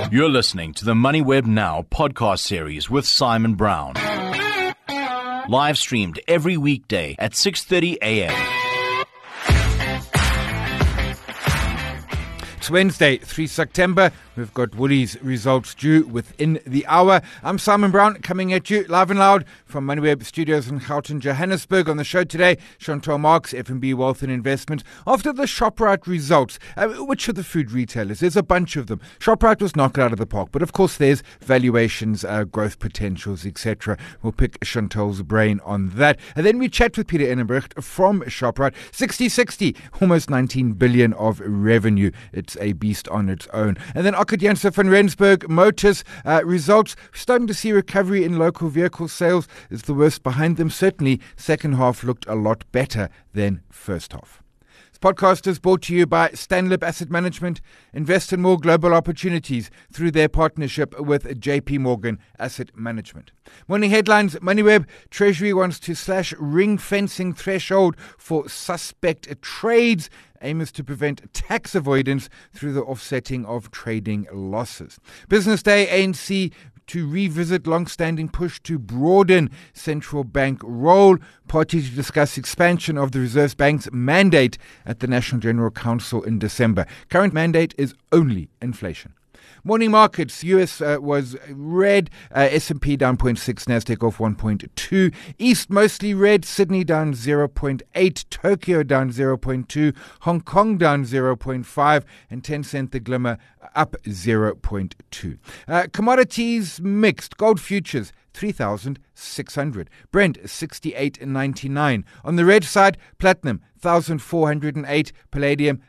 You're listening to the MoneyWeb Now podcast series with Simon Brown. Live streamed every weekday at 6:30 a.m. It's Wednesday, 3 September. We've got Woolies results due within the hour. I'm Simon Brown, coming at you live and loud from MoneyWeb Studios in Gauteng, Johannesburg. On the show today, Chantal Marx, FNB Wealth and Investment. After the Shoprite results, which are the food retailers? There's a bunch of them. Shoprite was knocked out of the park, but of course there's valuations, growth potentials, etc. We'll pick Chantal's brain on that. And then we chat with Peter Enenbrecht from Shoprite. 60-60, almost 19 billion of revenue. It's a beast on its own. And then Ockert Janssen van Rensburg Motors results. Starting to see recovery in local vehicle sales. Is the worst behind them? Certainly, second half looked a lot better than first half. This podcast is brought to you by Stanlib Asset Management. Invest in more global opportunities through their partnership with JP Morgan Asset Management. Morning headlines. MoneyWeb. Treasury wants to slash ring fencing threshold for suspect trades. Aim is to prevent tax avoidance through the offsetting of trading losses. Business Day, ANC to revisit long-standing push to broaden central bank role. Party to discuss expansion of the Reserve Bank's mandate at the National General Council in December. Current mandate is only inflation. Morning markets. US was red. S&P down 0.6. Nasdaq off 1.2. East mostly red. Sydney down 0.8. Tokyo down 0.2. Hong Kong down 0.5. And Tencent the Glimmer up 0.2. Commodities mixed. Gold futures 3,600. Brent 68.99. On the red side, platinum 1,408. Palladium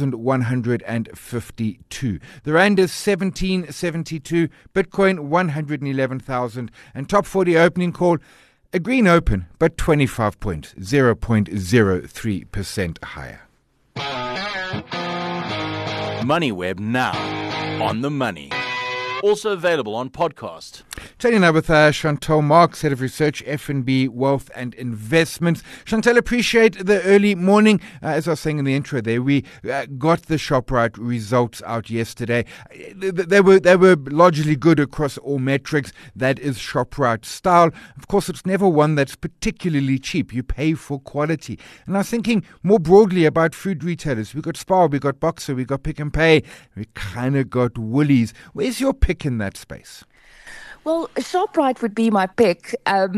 1,152. The rand is 17.72. Bitcoin 111,000. And top 40 opening call, a green open, but 25 points, 0.03% higher. MoneyWeb Now, on the money. Also available on podcast. Chatting now with Chantal Marx, Head of Research, FNB Wealth and Investments. Chantal, appreciate the early morning. As I was saying in the intro there, we got the Shoprite results out yesterday. They were largely good across all metrics. That is Shoprite style. Of course, it's never one that's particularly cheap. You pay for quality. And I was thinking more broadly about food retailers. We got Spar, we got Boxer, we got Pick n Pay. We kind of got Woolies. Where's your pick in that space? Well, Shoprite would be my pick.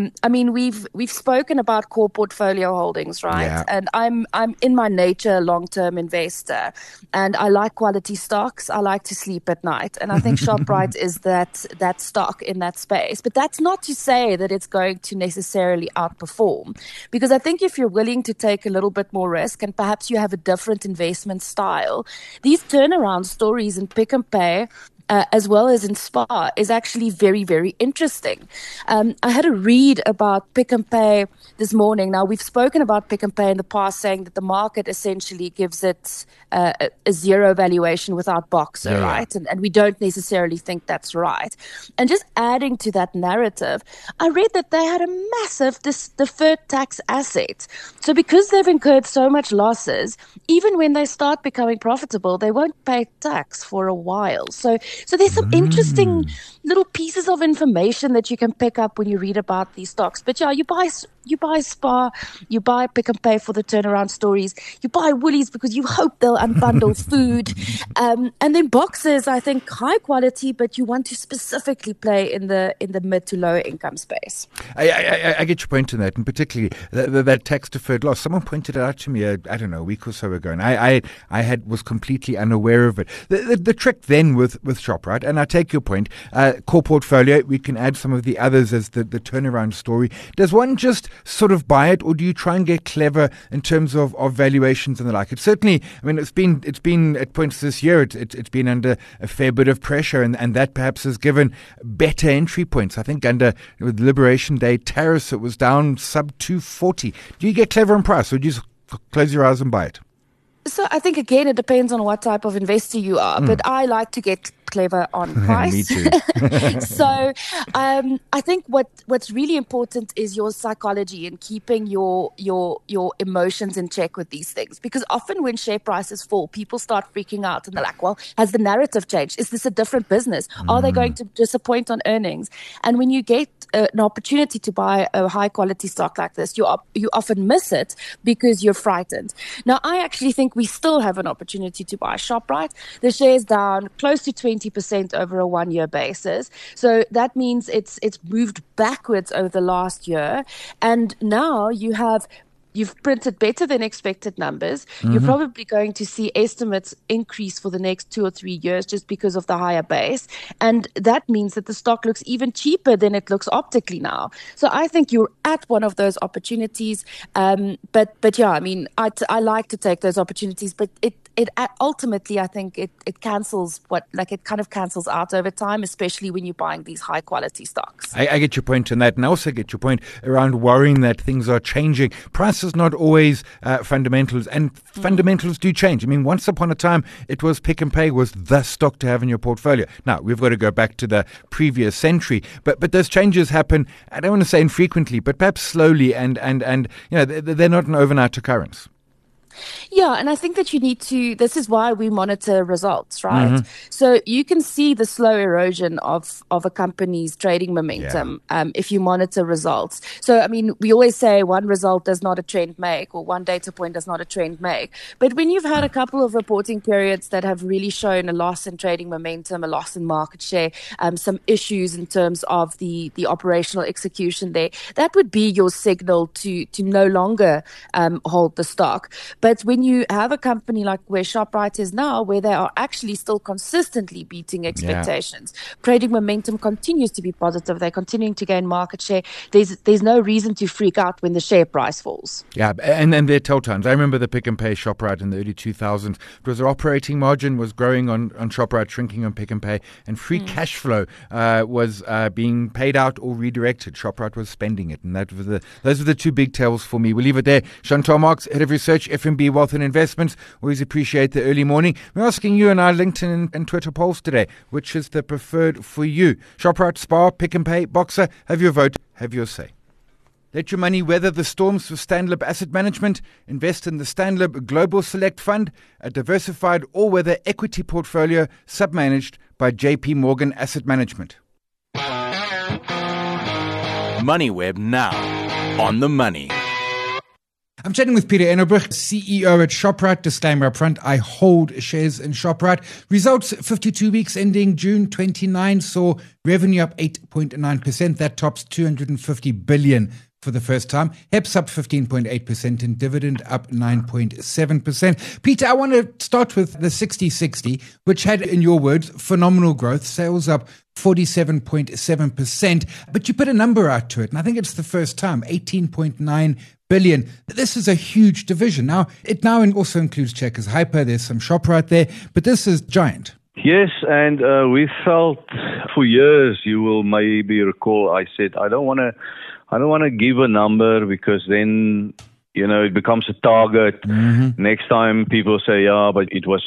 We've spoken about core portfolio holdings, right? Yeah. And I'm in my nature a long-term investor, and I like quality stocks. I like to sleep at night, and I think Shoprite is that stock in that space. But that's not to say that it's going to necessarily outperform, because I think if you're willing to take a little bit more risk and perhaps you have a different investment style, these turnaround stories in Pick n Pay, as well as in Spar, is actually very, very interesting. I had a read about Pick n Pay this morning. Now, we've spoken about Pick n Pay in the past, saying that the market essentially gives it a zero valuation without Boxer, right? And we don't necessarily think that's right. And just adding to that narrative, I read that they had a massive deferred tax asset. So because they've incurred so much losses, even when they start becoming profitable, they won't pay tax for a while. So there's some interesting little pieces of information that you can pick up when you read about these stocks. But yeah, you buy Spar, you buy Pick n Pay for the turnaround stories, you buy Woolies because you hope they'll unbundle food, and then Boxers, I think high quality, but you want to specifically play in the mid to lower income space. I get your point in that, and particularly that tax deferred loss. Someone pointed it out to me, a week or so ago, and I was completely unaware of it. The trick then with Shoprite, and I take your point, core portfolio, we can add some of the others as the turnaround story. Does one just sort of buy it, or do you try and get clever in terms of valuations and the like? It's certainly, it's been at points this year, it's been under a fair bit of pressure, and that perhaps has given better entry points. I think with Liberation Day tariffs, it was down sub 240. Do you get clever in price, or do you just close your eyes and buy it? So I think, again, it depends on what type of investor you are. But I like to get clever on price. Me too. So I think what's really important is your psychology and keeping your emotions in check with these things. Because often when share prices fall, people start freaking out and they're like, well, has the narrative changed? Is this a different business? Are they going to disappoint on earnings? And when you get an opportunity to buy a high quality stock like this, you often miss it because you're frightened. Now, I actually think we still have an opportunity to buy ShopRite. The share's down close to 20% over a 1 year basis. So that means it's moved backwards over the last year. And now you've printed better than expected numbers. You're probably going to see estimates increase for the next 2 or 3 years just because of the higher base. And that means that the stock looks even cheaper than it looks optically now. So I think you're at one of those opportunities. But yeah, I mean, I like to take those opportunities, but it ultimately, I think it cancels it kind of cancels out over time, especially when you're buying these high quality stocks. I get your point on that, and I also get your point around worrying that things are changing. Price is not always fundamentals, and fundamentals do change. I mean, once upon a time, it was Pick and Pay was the stock to have in your portfolio. Now, we've got to go back to the previous century, but those changes happen, I don't want to say infrequently, but perhaps slowly, and they're not an overnight occurrence. Yeah, and I think that you need to, this is why we monitor results, right? So you can see the slow erosion of a company's trading momentum if you monitor results. So, I mean, we always say one result does not a trend make, or one data point does not a trend make. But when you've had a couple of reporting periods that have really shown a loss in trading momentum, a loss in market share, some issues in terms of the operational execution there, that would be your signal to no longer hold the stock. But when you have a company like where ShopRite is now, where they are actually still consistently beating expectations, trading momentum continues to be positive. They're continuing to gain market share. There's no reason to freak out when the share price falls. Yeah, and they're tell times. I remember the Pick and Pay ShopRite in the early 2000s. It was their operating margin was growing on ShopRite, shrinking on Pick and Pay, and free cash flow was being paid out or redirected. ShopRite was spending it, and those were the two big tells for me. We'll leave it there. Chantal Marx, Head of Research, FNB Wealth and Investments. Always appreciate the early morning. We're asking you in our LinkedIn and Twitter polls today, which is the preferred for you? ShopRite, Spar, Pick and Pay, Boxer. Have your vote, have your say. Let your money weather the storms with Stanlib Asset Management. Invest in the Stanlib Global Select Fund, a diversified all-weather equity portfolio submanaged by JP Morgan Asset Management. MoneyWeb now on the money. I'm chatting with Peter Engelbrecht, CEO at ShopRite. Disclaimer up front, I hold shares in ShopRite. Results 52 weeks ending June 29 saw revenue up 8.9%. That tops 250 billion for the first time. HEPS up 15.8% and dividend up 9.7%. Peter, I want to start with the 60/60, which had, in your words, phenomenal growth. Sales up 47.7%. But you put a number out to it, and I think it's the first time, 18.9 billion. This is a huge division. Now, it now also includes Checkers Hyper. There's some ShopRite there, but this is giant. Yes, and we felt for years, you will maybe recall, I said, I don't want to give a number because then, it becomes a target. Next time people say, but it was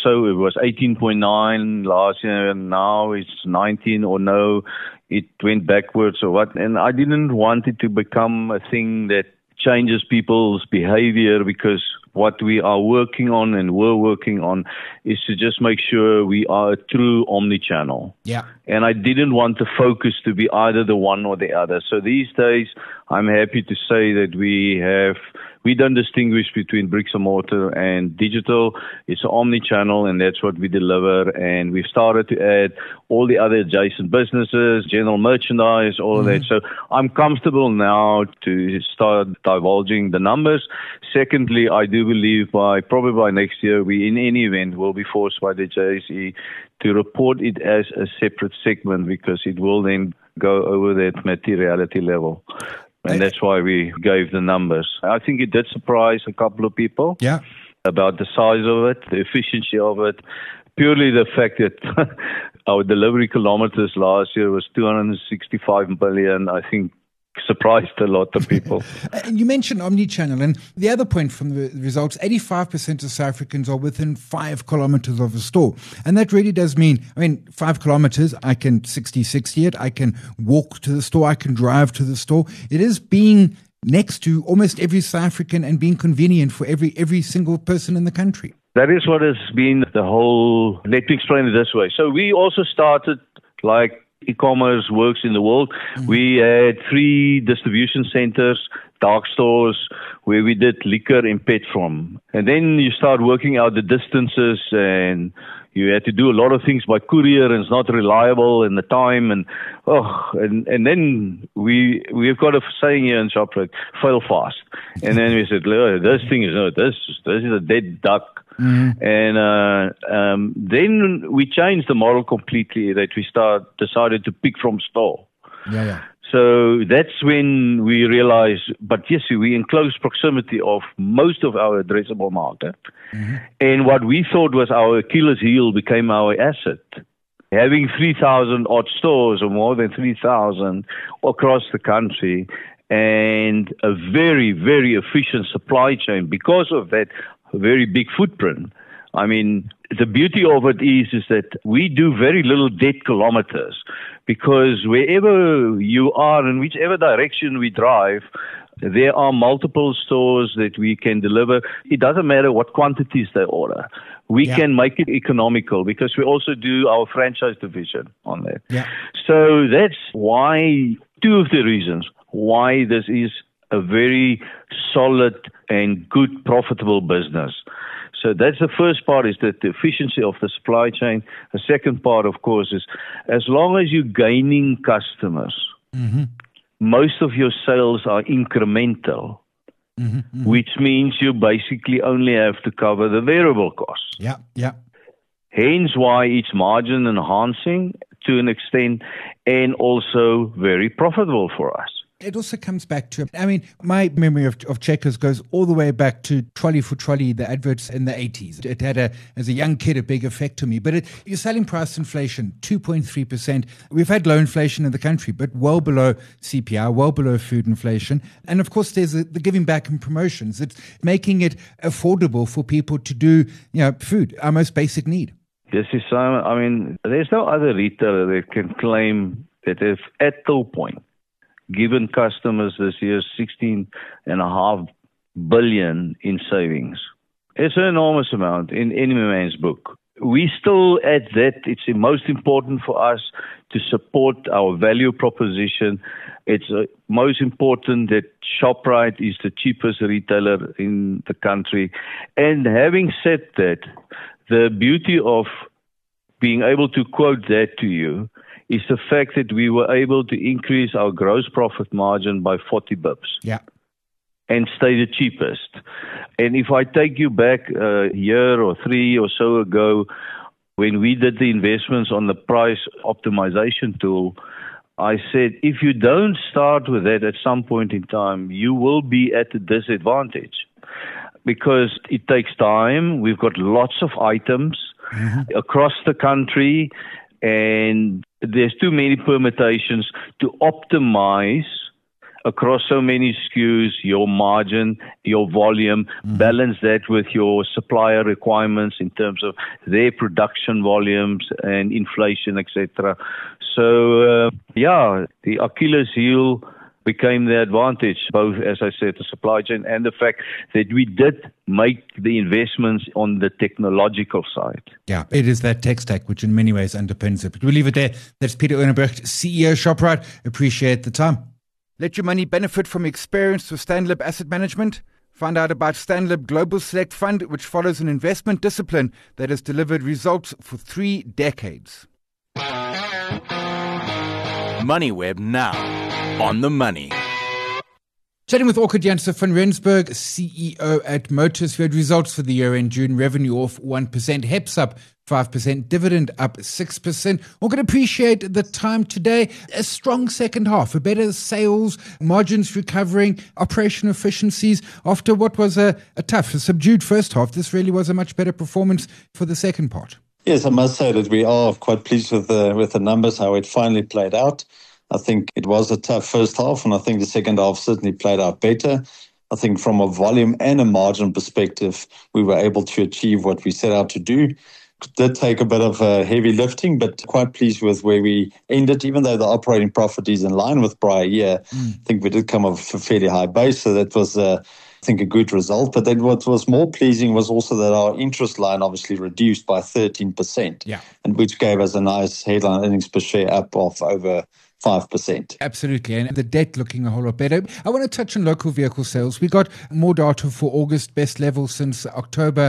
18.9 last year and now it's 19, or no, it went backwards or what. And I didn't want it to become a thing that changes people's behavior, because what we are working on and we're working on is to just make sure we are a true omnichannel. Yeah. And I didn't want the focus to be either the one or the other. So these days, I'm happy to say that we don't distinguish between bricks and mortar and digital. It's an omnichannel, and that's what we deliver. And we've started to add all the other adjacent businesses, general merchandise, all of that. So I'm comfortable now to start divulging the numbers. Secondly, I do believe probably by next year, we in any event will be forced by the JSE to report it as a separate segment, because it will then go over that materiality level. And that's why we gave the numbers. I think it did surprise a couple of people about the size of it, the efficiency of it, purely the fact that our delivery kilometers last year was 265 billion. I think surprised a lot of people. And you mentioned omnichannel, and the other point from the results, 85% of South Africans are within 5 kilometers of a store. And that really does mean, 5 kilometers, I can 60 it, I can walk to the store, I can drive to the store. It is being next to almost every South African and being convenient for every single person in the country. That is what has been the whole, let me explain it this way. So we also started like e-commerce works in the world. Mm-hmm. We had 3 distribution centers, dark stores, where we did liquor and pet from. And then you start working out the distances, and you had to do a lot of things by courier, and it's not reliable in the time. And then we've got a saying here in Shoprite, fail fast. And then we said, this thing is a dead duck. Mm-hmm. And then we changed the model completely, that we decided to pick from store. Yeah. So that's when we realized, but yes, we're in close proximity of most of our addressable market. Mm-hmm. And what we thought was our Achilles heel became our asset. Having 3,000 odd stores, or more than 3,000 across the country, and a very, very efficient supply chain because of that very big footprint. The beauty of it is that we do very little dead kilometers, because wherever you are, in whichever direction we drive, there are multiple stores that we can deliver. It doesn't matter what quantities they order. We can make it economical, because we also do our franchise division on that. Yeah. So that's why, 2 of the reasons why this is a very solid and good profitable business. So that's the first part, is that the efficiency of the supply chain. The second part, of course, is as long as you're gaining customers, mm-hmm. most of your sales are incremental, mm-hmm. Mm-hmm. which means you basically only have to cover the variable costs. Yeah. Hence why it's margin enhancing to an extent, and also very profitable for us. It also comes back to, my memory of Checkers goes all the way back to Trolley for Trolley, the adverts in the 80s. It had, as a young kid, a big effect to me. But your selling price inflation, 2.3%. We've had low inflation in the country, but well below CPI, well below food inflation. And of course, there's the giving back and promotions. It's making it affordable for people to do, food, our most basic need. This is, there's no other retailer that can claim that if at till point, given customers this year $16.5 billion in savings. It's an enormous amount in any man's book. We still at that, it's most important for us to support our value proposition. It's most important that Shoprite is the cheapest retailer in the country. And having said that, the beauty of being able to quote that to you is the fact that we were able to increase our gross profit margin by 40 bips. Yeah. And stay the cheapest. And if I take you back a year or 3 or so ago, when we did the investments on the price optimization tool, I said, if you don't start with that at some point in time, you will be at a disadvantage. Because it takes time. We've got lots of items across the country, and there's too many permutations to optimize across so many SKUs, your margin, your volume, balance that with your supplier requirements in terms of their production volumes and inflation, etc. So, the Achilles heel became the advantage, both, as I said, the supply chain and the fact that we did make the investments on the technological side. Yeah, it is that tech stack which in many ways underpins it. But we'll leave it there. That's Peter Uynenberg, CEO Shoprite. Appreciate the time. Let your money benefit from experience with Stanlib Asset Management. Find out about Stanlib Global Select Fund, which follows an investment discipline that has delivered results for 3 decades. MoneyWeb now. On the money. Chatting with Orchid Janse van Rensburg, CEO at Motus. We had results for the year in June. Revenue off 1%, HEPS up 5%, dividend up 6%. Orchid, appreciate the time today. A strong second half, a better sales, margins recovering, operational efficiencies. After what was a tough, subdued first half, this really was a much better performance for the second part. Yes, I must say that we are quite pleased with the numbers, how it finally played out. I think it was a tough first half, and I think the second half certainly played out better. I think from a volume and a margin perspective, we were able to achieve what we set out to do. It did take a bit of heavy lifting, but quite pleased with where we ended, even though the operating profit is in line with prior year. I think we did come off a fairly high base, so that was I think a good result. But then what was more pleasing was also that our interest line obviously reduced by 13%, and which gave us a nice headline earnings per share up of over 5%. Absolutely, and the debt looking a whole lot better. I want to touch on local vehicle sales. We got more data for August, best level since October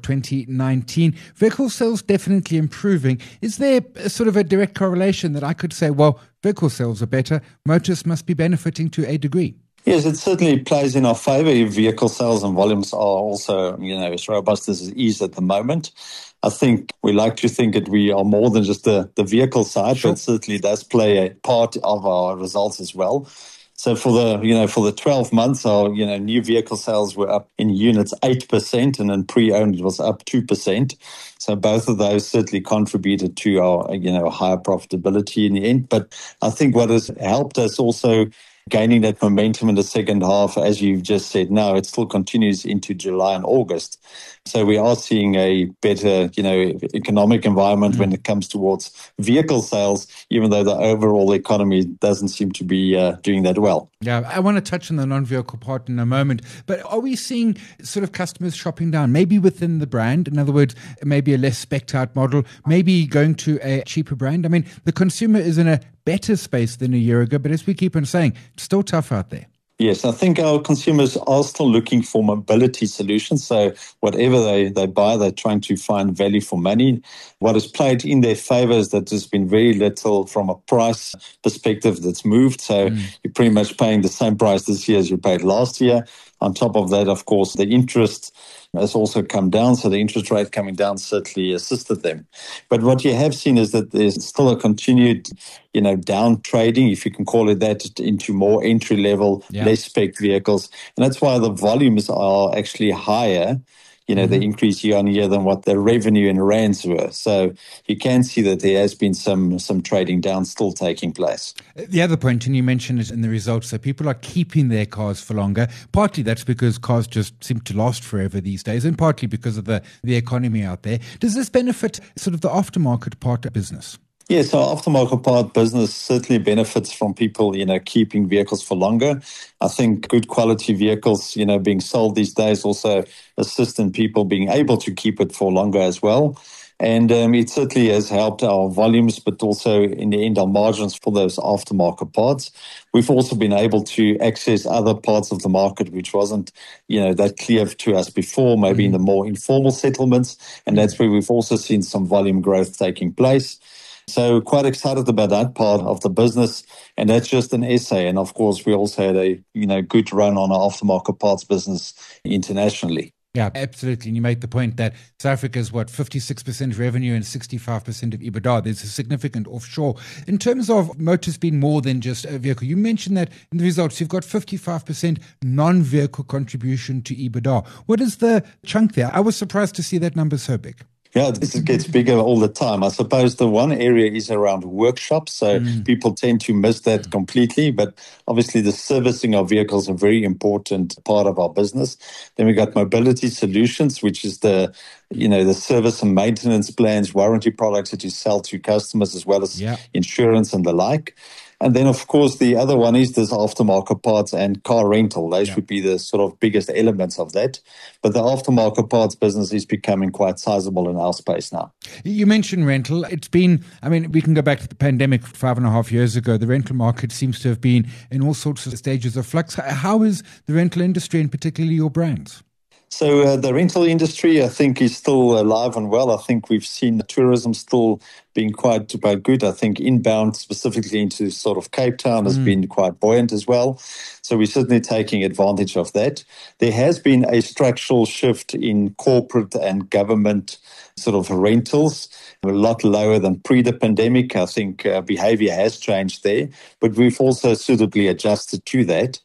2019. Vehicle sales definitely improving. Is there a sort of a direct correlation that I could say, well, vehicle sales are better, motorists must be benefiting to a degree? Yes, it certainly plays in our favour if vehicle sales and volumes are also, as robust as it is at the moment. I think we like to think that we are more than just the vehicle side, but it certainly does play a part of our results as well. So for the 12 months, our new vehicle sales were up in units 8%, and in pre-owned it was up 2%. So both of those certainly contributed to our higher profitability in the end. But I think what has helped us also gaining that momentum in the second half, as you've just said, now it still continues into July and August. So we are seeing a better, economic environment when it comes towards vehicle sales, even though the overall economy doesn't seem to be doing that well. Yeah, I want to touch on the non-vehicle part in a moment, but are we seeing sort of customers shopping down, maybe within the brand? In other words, maybe a less spec'd out model, maybe going to a cheaper brand? I mean, the consumer is in a better space than a year ago, but as we keep on saying, it's still tough out there. Yes, I think our consumers are still looking for mobility solutions. So whatever they buy, they're trying to find value for money. What has played in their favor is that there's been very little from a price perspective that's moved. So you're pretty much paying the same price this year as you paid last year. On top of that, of course, the interest has also come down. So the interest rate coming down certainly assisted them. But what you have seen is that there's still a continued, down trading, if you can call it that, into more entry level, less spec vehicles. And that's why the volumes are actually higher, the increase year on year than what the revenue in rands were. So you can see that there has been some trading down still taking place. The other point, and you mentioned it in the results, that people are keeping their cars for longer. Partly that's because cars just seem to last forever these days, and partly because of the economy out there. Does this benefit sort of the aftermarket part of business? Yes, our aftermarket part business certainly benefits from people, keeping vehicles for longer. I think good quality vehicles, being sold these days also assist in people being able to keep it for longer as well. And it certainly has helped our volumes, but also in the end, our margins for those aftermarket parts. We've also been able to access other parts of the market, which wasn't, that clear to us before, maybe in the more informal settlements. And that's where we've also seen some volume growth taking place. So quite excited about that part of the business. And that's just an essay. And of course, we also had a good run on our aftermarket parts business internationally. Yeah, absolutely. And you make the point that South Africa is 56% revenue and 65% of EBITDA. There's a significant offshore. In terms of motors being more than just a vehicle, you mentioned that in the results, you've got 55% non-vehicle contribution to EBITDA. What is the chunk there? I was surprised to see that number so big. Yeah, this gets bigger all the time. I suppose the one area is around workshops, so people tend to miss that completely. But obviously the servicing of vehicles is a very important part of our business. Then we got mobility solutions, which is the service and maintenance plans, warranty products that you sell to customers, as well as insurance and the like. And then, of course, the other one is this aftermarket parts and car rental. Those would be the sort of biggest elements of that. But the aftermarket parts business is becoming quite sizable in our space now. You mentioned rental. It's been, we can go back to the pandemic 5.5 years ago. The rental market seems to have been in all sorts of stages of flux. How is the rental industry and particularly your brands? So the rental industry, I think, is still alive and well. I think we've seen tourism still being quite good. I think inbound, specifically into sort of Cape Town, has been quite buoyant as well. So we're certainly taking advantage of that. There has been a structural shift in corporate and government sort of rentals, a lot lower than pre the pandemic. I think behavior has changed there, but we've also suitably adjusted to that.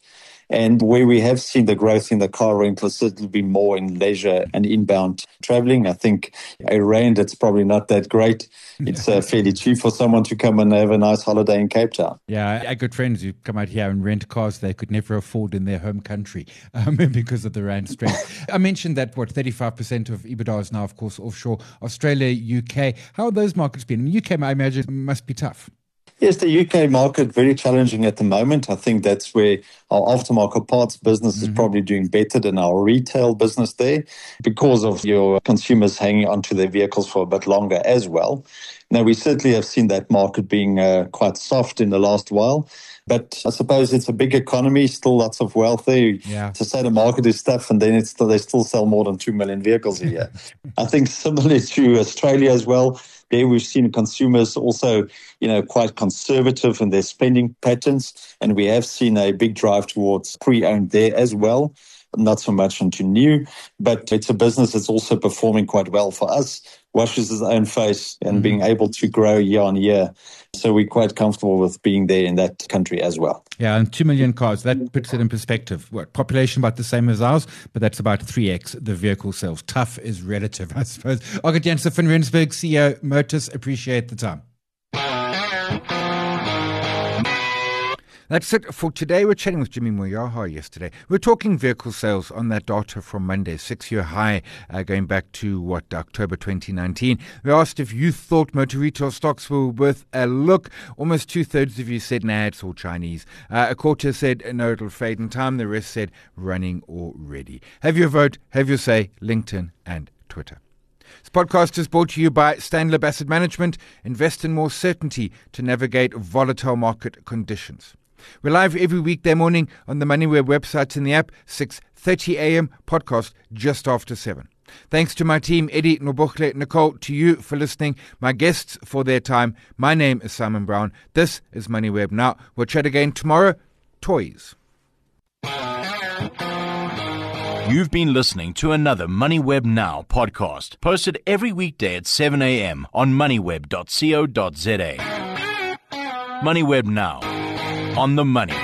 And where we have seen the growth in the car rental has certainly been more in leisure and inbound traveling. I think a rand, it's probably not that great. It's fairly cheap for someone to come and have a nice holiday in Cape Town. Yeah, I got friends who come out here and rent cars they could never afford in their home country because of the rand strength. I mentioned that, 35% of EBITDA is now, of course, offshore. Australia, UK. How have those markets been? In UK, I imagine, must be tough. Yes, the UK market, very challenging at the moment. I think that's where our aftermarket parts business is probably doing better than our retail business there because of your consumers hanging onto their vehicles for a bit longer as well. Now, we certainly have seen that market being quite soft in the last while. But I suppose it's a big economy, still lots of wealth there. Yeah. To say the market is tough and then they still sell more than 2 million vehicles a year. I think similarly to Australia as well, there we've seen consumers also, quite conservative in their spending patterns. And we have seen a big drive towards pre-owned there as well. Not so much into new, but it's a business that's also performing quite well for us, washes its own face and being able to grow year on year. So we're quite comfortable with being there in that country as well. Yeah, and 2 million cars, that puts it in perspective. Population about the same as ours, but that's about 3x the vehicle sales. Tough is relative, I suppose. August Jansen van Rensburg, CEO, Motus, appreciate the time. That's it for today. We're chatting with Jimmy Moyaha yesterday. We're talking vehicle sales on that data from Monday, 6-year high, going back to, October 2019. We asked if you thought motor retail stocks were worth a look. Almost 2/3 of you said, nah, it's all Chinese. A quarter said, no, it'll fade in time. The rest said, running already. Have your vote, have your say, LinkedIn and Twitter. This podcast is brought to you by Stanlib Asset Management. Invest in more certainty to navigate volatile market conditions. We're live every weekday morning on the MoneyWeb website and the app, 6:30 a.m. podcast just after 7. Thanks to my team, Eddie, Nobokle, Nicole, to you for listening, my guests for their time. My name is Simon Brown. This is MoneyWeb Now. We'll chat again tomorrow. Toys. You've been listening to another MoneyWeb Now podcast, posted every weekday at 7 a.m. on moneyweb.co.za. MoneyWeb Now. On the money.